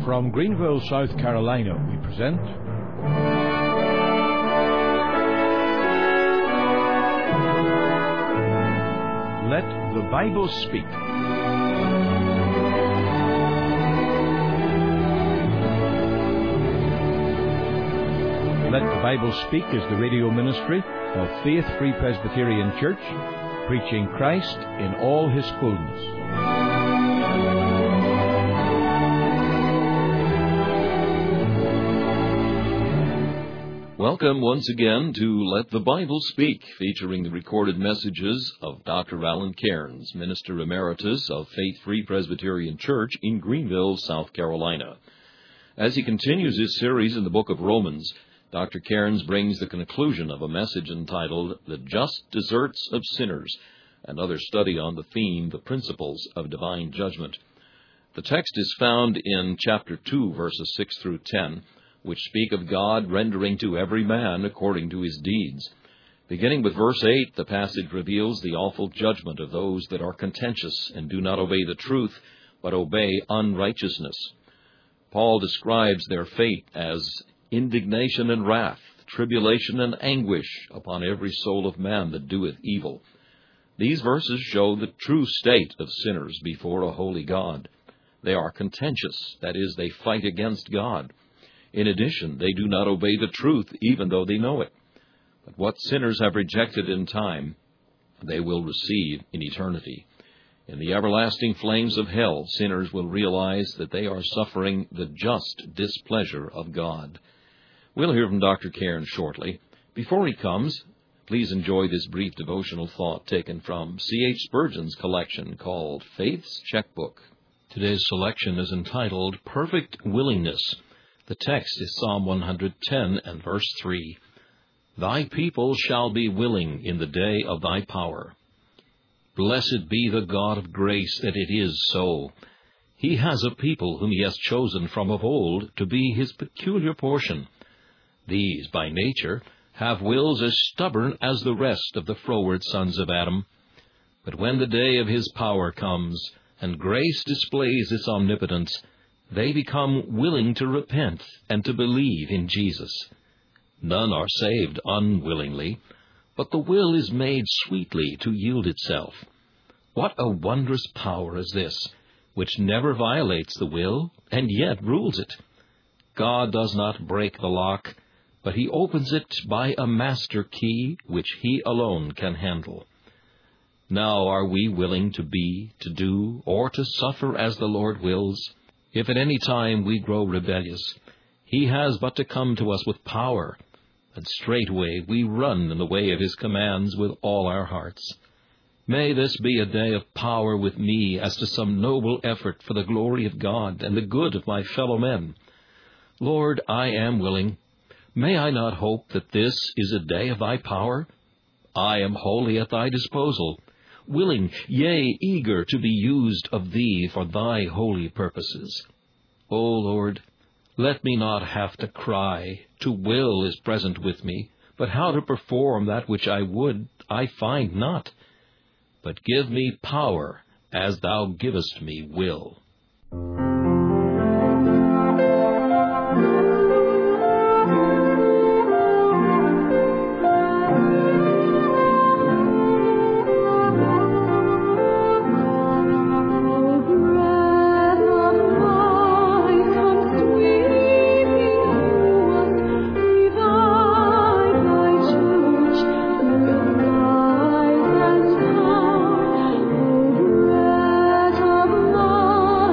From Greenville, South Carolina, we present Let the Bible Speak. Let the Bible Speak is the radio ministry of Faith Free Presbyterian Church, preaching Christ in all His fullness. Welcome once again to Let the Bible Speak, featuring the recorded messages of Dr. Alan Cairns, Minister Emeritus of Faith Free Presbyterian Church in Greenville, South Carolina. As he continues his series in the book of Romans, Dr. Cairns brings the conclusion of a message entitled The Just Deserts of Sinners, another study on the theme, The Principles of Divine Judgment. The text is found in chapter 2, verses 6 through 10, which speak of God rendering to every man according to his deeds. Beginning with verse 8, the passage reveals the awful judgment of those that are contentious and do not obey the truth, but obey unrighteousness. Paul describes their fate as indignation and wrath, tribulation and anguish upon every soul of man that doeth evil. These verses show the true state of sinners before a holy God. They are contentious, that is, they fight against God. In addition, they do not obey the truth, even though they know it. But what sinners have rejected in time, they will receive in eternity. In the everlasting flames of hell, sinners will realize that they are suffering the just displeasure of God. We'll hear from Dr. Cairns shortly. Before he comes, please enjoy this brief devotional thought taken from C.H. Spurgeon's collection called Faith's Checkbook. Today's selection is entitled Perfect Willingness. The text is Psalm 110 and verse 3. Thy people shall be willing in the day of thy power. Blessed be the God of grace that it is so. He has a people whom he has chosen from of old to be his peculiar portion. These, by nature, have wills as stubborn as the rest of the froward sons of Adam. But when the day of his power comes, and grace displays its omnipotence, they become willing to repent and to believe in Jesus. None are saved unwillingly, but the will is made sweetly to yield itself. What a wondrous power is this, which never violates the will and yet rules it. God does not break the lock, but he opens it by a master key which he alone can handle. Now are we willing to be, to do, or to suffer as the Lord wills? If at any time we grow rebellious, he has but to come to us with power, and straightway we run in the way of his commands with all our hearts. May this be a day of power with me as to some noble effort for the glory of God and the good of my fellow men. Lord, I am willing. May I not hope that this is a day of thy power? I am wholly at thy disposal, willing, yea, eager to be used of thee for thy holy purposes. O Lord, let me not have to cry, to will is present with me, but how to perform that which I would, I find not. But give me power, as thou givest me will. Breath of life,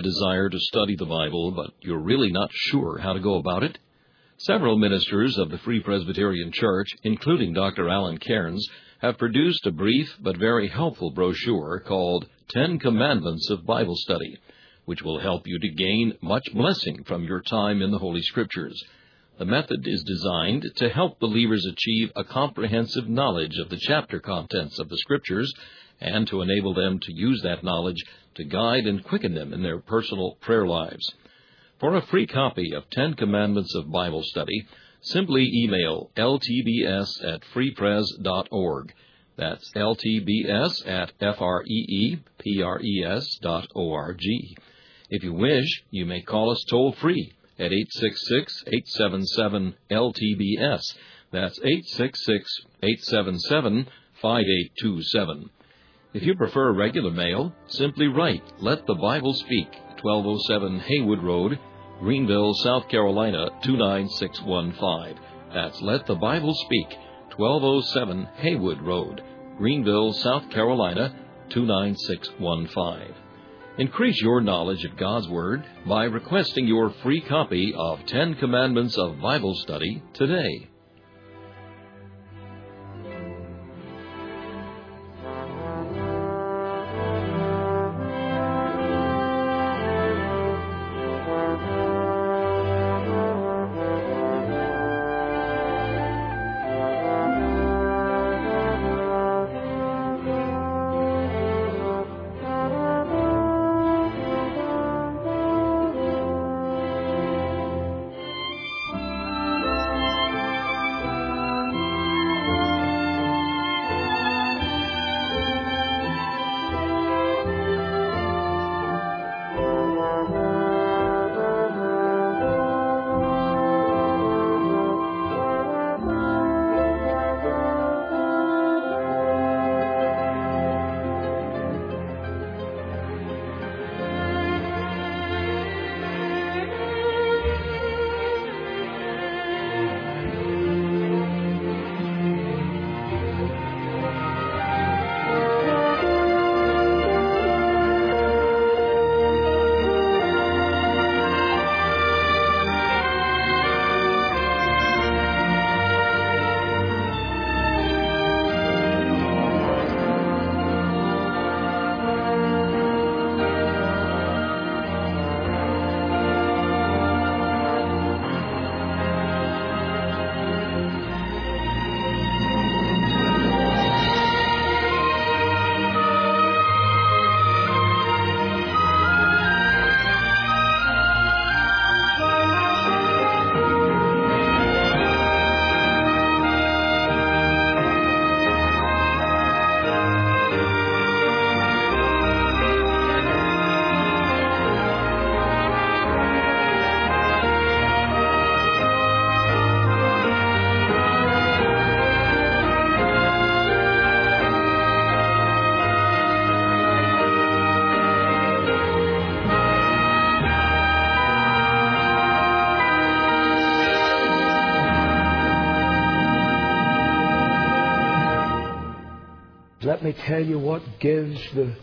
desire to study the Bible, but you're really not sure how to go about it? Several ministers of the Free Presbyterian Church, including Dr. Alan Cairns, have produced a brief but very helpful brochure called 10 Commandments of Bible Study, which will help you to gain much blessing from your time in the Holy Scriptures. The method is designed to help believers achieve a comprehensive knowledge of the chapter contents of the Scriptures and to enable them to use that knowledge to guide and quicken them in their personal prayer lives. For a free copy of 10 Commandments of Bible Study, simply email ltbs@freepres.org. That's ltbs@freepres.org. If you wish, you may call us toll-free at 866-877-LTBS. That's 866-877-5827. If you prefer regular mail, simply write, Let the Bible Speak, 1207 Haywood Road, Greenville, South Carolina, 29615. That's Let the Bible Speak, 1207 Haywood Road, Greenville, South Carolina, 29615. Increase your knowledge of God's Word by requesting your free copy of 10 Commandments of Bible Study today. Let me tell you what gives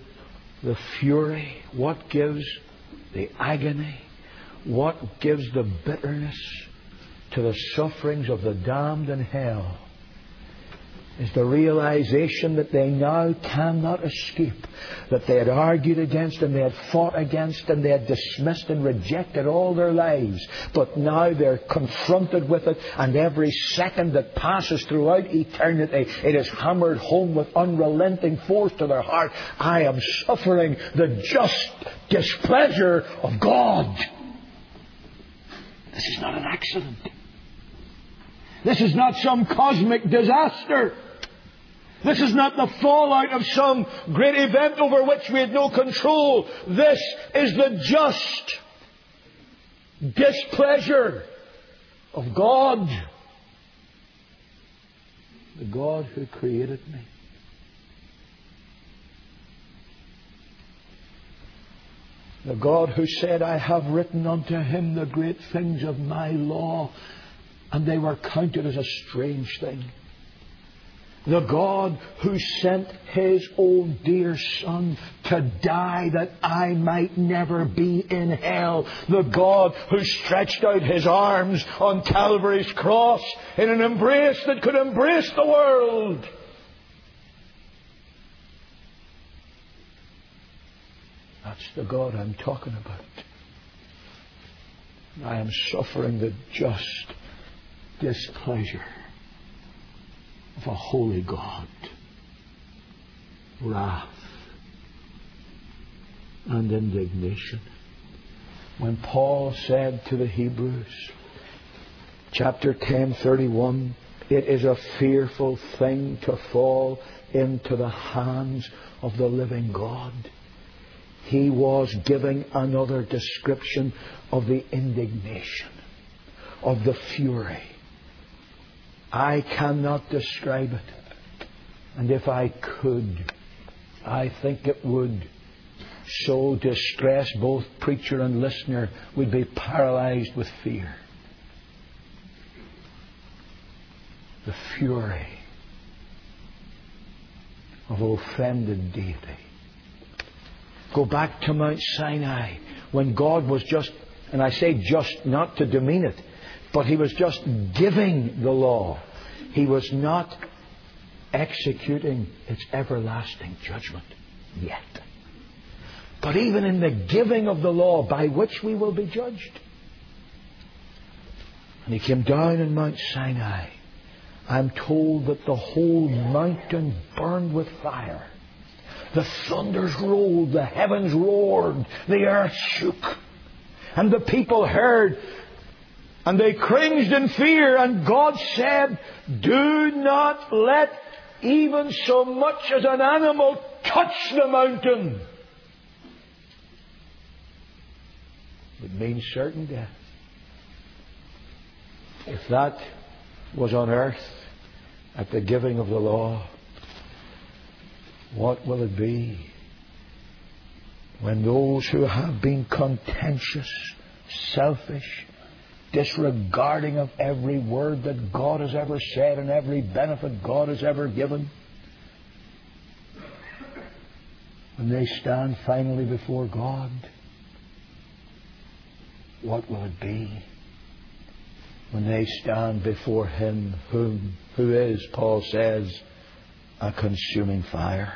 the fury, what gives the agony, what gives the bitterness to the sufferings of the damned in hell is the realization that they now cannot escape, that they had argued against and they had fought against and they had dismissed and rejected all their lives. But now they're confronted with it, and every second that passes throughout eternity, it is hammered home with unrelenting force to their heart. I am suffering the just displeasure of God. This is not an accident. This is not some cosmic disaster. This is not the fallout of some great event over which we had no control. This is the just displeasure of God. The God who created me. The God who said, I have written unto him the great things of my law, and they were counted as a strange thing. The God who sent His own dear Son to die that I might never be in hell. The God who stretched out His arms on Calvary's cross in an embrace that could embrace the world. That's the God I'm talking about. I am suffering the just displeasure of a holy God. Wrath and indignation. When Paul said to the Hebrews, chapter 10:31, it is a fearful thing to fall into the hands of the living God. He was giving another description of the indignation, of the fury. I cannot describe it. And if I could, I think it would so distress both preacher and listener, we'd be paralyzed with fear. The fury of offended deity. Go back to Mount Sinai when God was just, and I say just not to demean it, but He was just giving the law. He was not executing its everlasting judgment yet. But even in the giving of the law by which we will be judged. And He came down in Mount Sinai. I'm told that the whole mountain burned with fire. The thunders rolled, the heavens roared, the earth shook. And the people heard, and they cringed in fear, and God said, do not let even so much as an animal touch the mountain. It means certain death. If that was on earth at the giving of the law, what will it be when those who have been contentious, selfish, disregarding of every word that God has ever said and every benefit God has ever given, when they stand finally before God, what will it be when they stand before Him who is, Paul says, a consuming fire?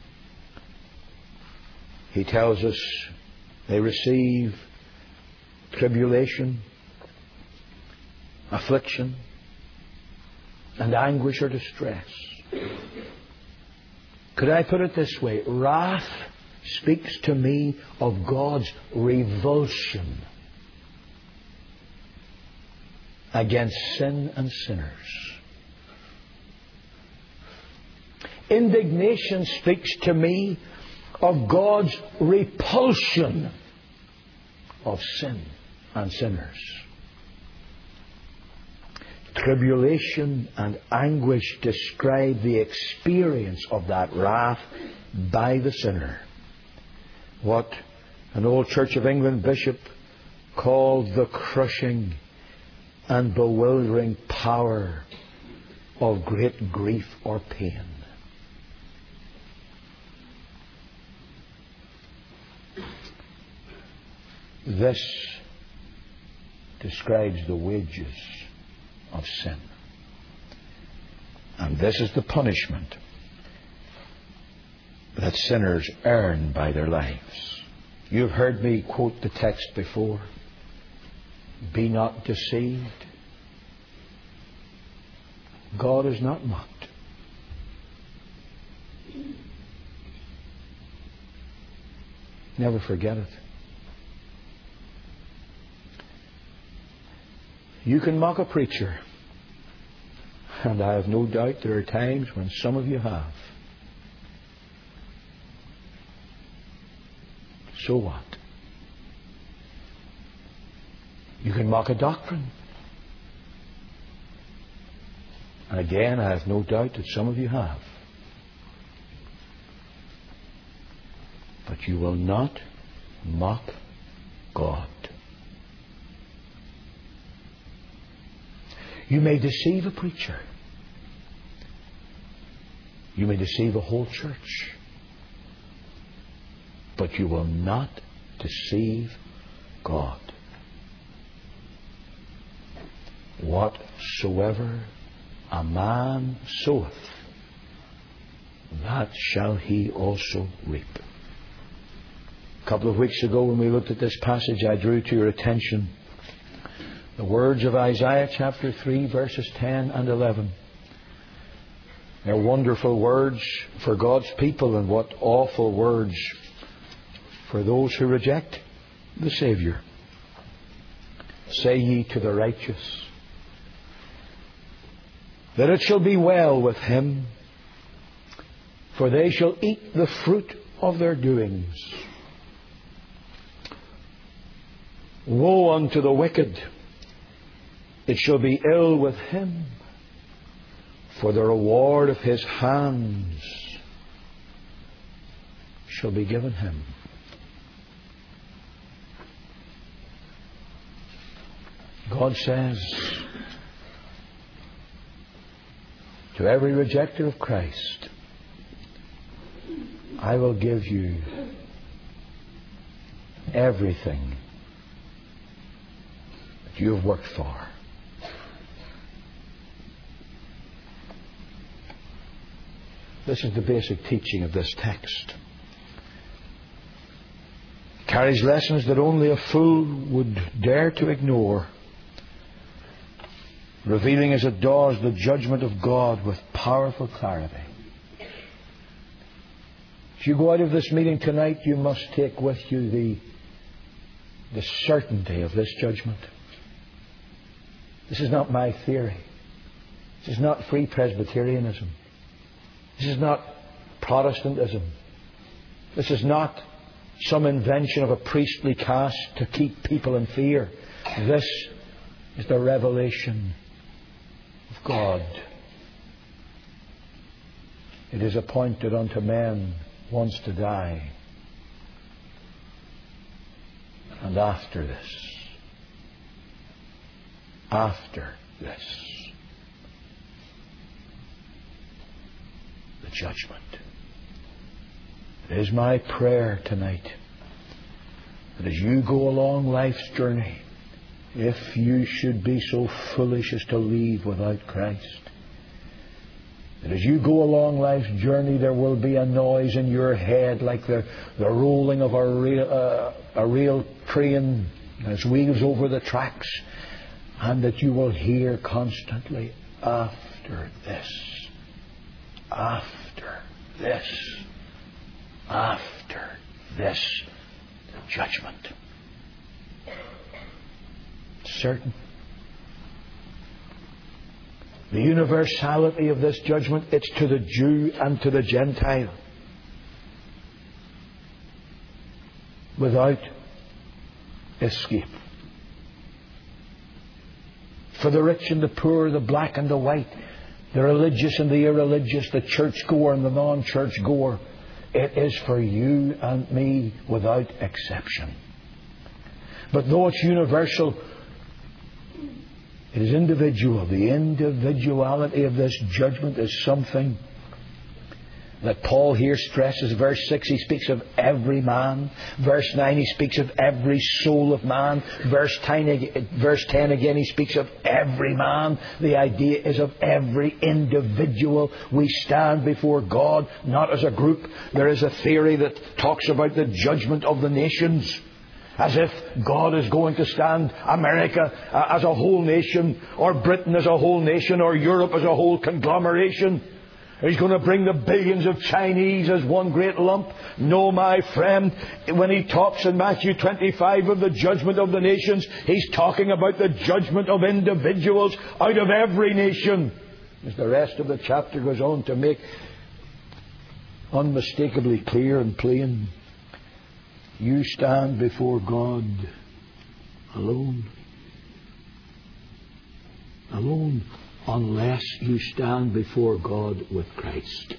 He tells us they receive tribulation, affliction, and anguish or distress. Could I put it this way? Wrath speaks to me of God's revulsion against sin and sinners. Indignation speaks to me of God's repulsion of sin and sinners. Tribulation and anguish describe the experience of that wrath by the sinner. What an old Church of England bishop called the crushing and bewildering power of great grief or pain. This describes the wages of sin. And this is the punishment that sinners earn by their lives. You've heard me quote the text before. Be not deceived. God is not mocked. Never forget it. You can mock a preacher, and I have no doubt there are times when some of you have. So what? You can mock a doctrine. And again, I have no doubt that some of you have. But you will not mock God. You may deceive a preacher. You may deceive a whole church, but you will not deceive God. Whatsoever a man soweth, that shall he also reap. A couple of weeks ago when we looked at this passage, I drew to your attention the words of Isaiah chapter 3 verses 10 and 11. They're wonderful words for God's people, and what awful words for those who reject the Saviour. Say ye to the righteous, that it shall be well with him, for they shall eat the fruit of their doings. Woe unto the wicked, it shall be ill with him, for the reward of his hands shall be given him. God says to every rejecter of Christ, I will give you everything that you have worked for. This is the basic teaching of this text. It carries lessons that only a fool would dare to ignore, revealing as it does the judgment of God with powerful clarity. As you go out of this meeting tonight, you must take with you the certainty of this judgment. This is not my theory. This is not free Presbyterianism. This is not Protestantism. This is not some invention of a priestly caste to keep people in fear. This is the revelation of God. It is appointed unto men once to die, and after this, the judgment. It is my prayer tonight that as you go along life's journey, if you should be so foolish as to leave without Christ, that as you go along life's journey there will be a noise in your head like the rolling of a rail train as it wheels over the tracks, and that you will hear constantly, after this, the judgment. Certain. The universality of this judgment, it's to the Jew and to the Gentile. Without escape. For the rich and the poor, the black and the white, the religious and the irreligious, the churchgoer and the non-churchgoer, it is for you and me without exception. But though it's universal, it is individual. The individuality of this judgment is something that Paul here stresses. Verse 6, he speaks of every man. Verse 9, he speaks of every soul of man. Verse 10 again, he speaks of every man. The idea is of every individual. We stand before God, not as a group. There is a theory that talks about the judgment of the nations, as if God is going to stand America as a whole nation, or Britain as a whole nation, or Europe as a whole conglomeration. He's going to bring the billions of Chinese as one great lump. No, my friend, when he talks in Matthew 25 of the judgment of the nations, he's talking about the judgment of individuals out of every nation. As the rest of the chapter goes on to make unmistakably clear and plain, you stand before God alone. Alone. Unless you stand before God with Christ.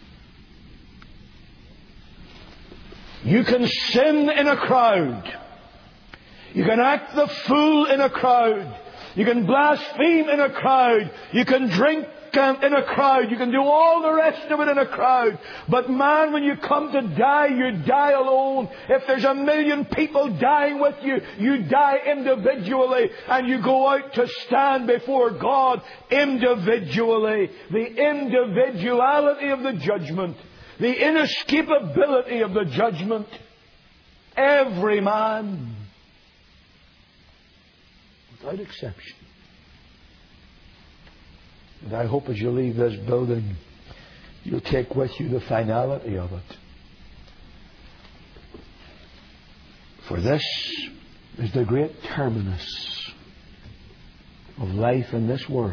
You can sin in a crowd. You can act the fool in a crowd. You can blaspheme in a crowd. You can drink in a crowd. You can do all the rest of it in a crowd. But man, when you come to die, you die alone. If there's 1 million people dying with you, you die individually. And you go out to stand before God individually. The individuality of the judgment. The inescapability of the judgment. Every man, without exception. And I hope as you leave this building, you'll take with you the finality of it. For this is the great terminus of life in this world.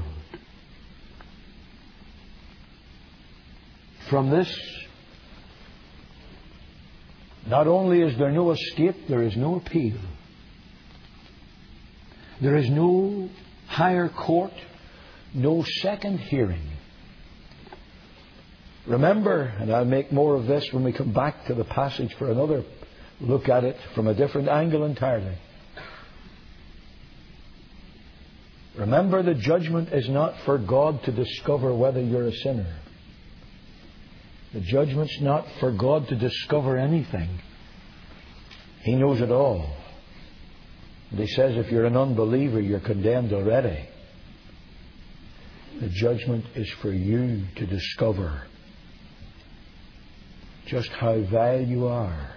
From this, not only is there no escape, there is no appeal. There is no higher court, no second hearing. Remember, and I'll make more of this when we come back to the passage for another look at it from a different angle entirely. Remember, the judgment is not for God to discover whether you're a sinner. The judgment's not for God to discover anything. He knows it all. And He says if you're an unbeliever, you're condemned already. The judgment is for you to discover just how vile you are,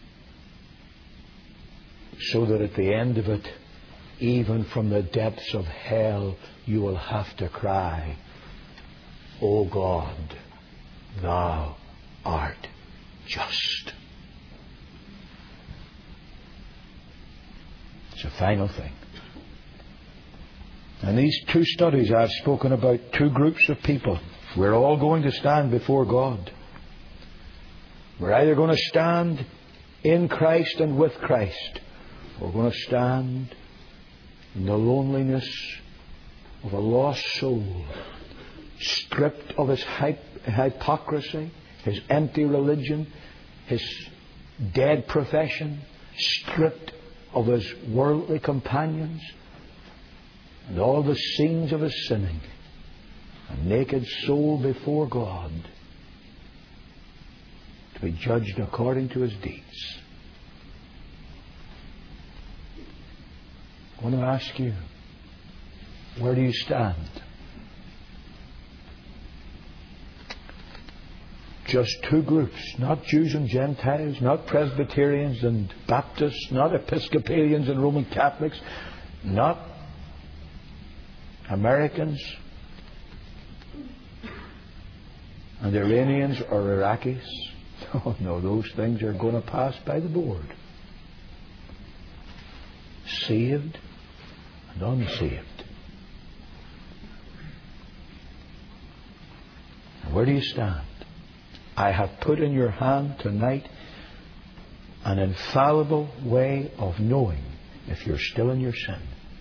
so that at the end of it, even from the depths of hell, you will have to cry, "O God, Thou art just." It's a final thing. And these two studies I've spoken about two groups of people. We're all going to stand before God. We're either going to stand in Christ and with Christ, or we're going to stand in the loneliness of a lost soul, stripped of his hypocrisy, his empty religion, his dead profession, stripped of his worldly companions, and all the scenes of his sinning. A naked soul before God, to be judged according to his deeds. I want to ask you, where do you stand? Just two groups, not Jews and Gentiles, not Presbyterians and Baptists, not Episcopalians and Roman Catholics, not Americans and Iranians or Iraqis. Oh no, those things are going to pass by the board. Saved and unsaved. And where do you stand? I have put in your hand tonight an infallible way of knowing if you're still in your sin.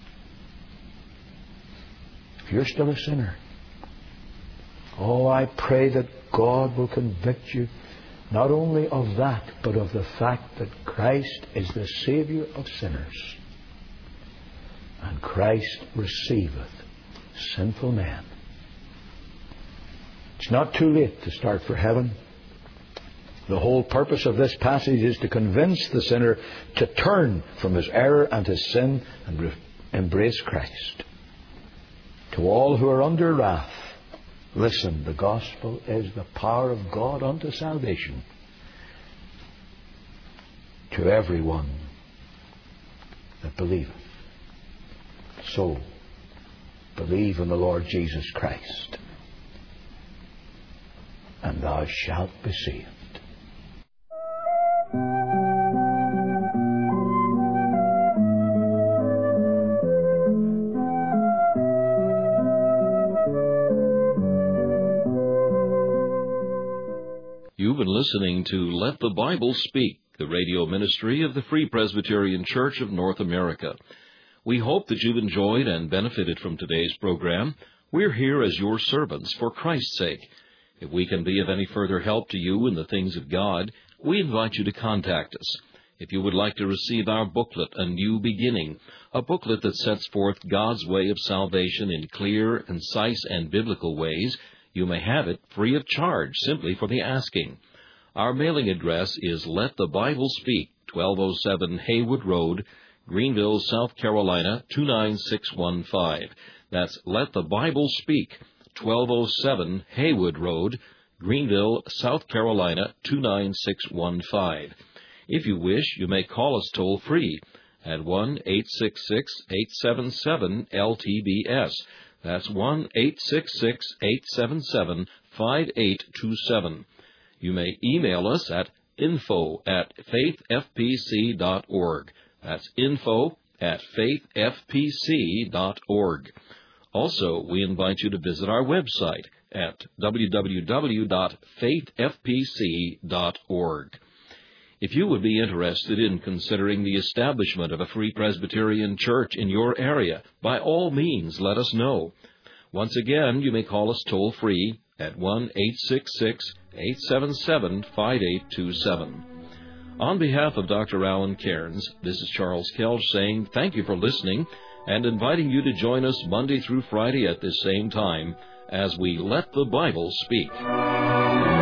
If you're still a sinner, oh, I pray that God will convict you not only of that, but of the fact that Christ is the Saviour of sinners. And Christ receiveth sinful men. It's not too late to start for heaven. The whole purpose of this passage is to convince the sinner to turn from his error and his sin and embrace Christ. To all who are under wrath, listen, the gospel is the power of God unto salvation to everyone that believeth. So, believe in the Lord Jesus Christ, and thou shalt be saved. You've been listening to Let the Bible Speak, the radio ministry of the Free Presbyterian Church of North America. We hope that you've enjoyed and benefited from today's program. We're here as your servants for Christ's sake. If we can be of any further help to you in the things of God, we invite you to contact us. If you would like to receive our booklet, A New Beginning, a booklet that sets forth God's way of salvation in clear, concise, and biblical ways, you may have it free of charge, simply for the asking. Our mailing address is Let the Bible Speak, 1207 Haywood Road, Greenville, South Carolina, 29615. That's Let the Bible Speak, 1207 Haywood Road, Greenville, South Carolina, 29615. If you wish, you may call us toll-free at 1-866-877-LTBS. That's 1-866-877-5827. You may email us at info@faithfpc.org. That's info@faithfpc.org. Also, we invite you to visit our website at www.faithfpc.org. If you would be interested in considering the establishment of a Free Presbyterian Church in your area, by all means, let us know. Once again, you may call us toll-free at 1-866-877-5827. On behalf of Dr. Alan Cairns, this is Charles Kelch saying thank you for listening and inviting you to join us Monday through Friday at this same time as we Let the Bible Speak.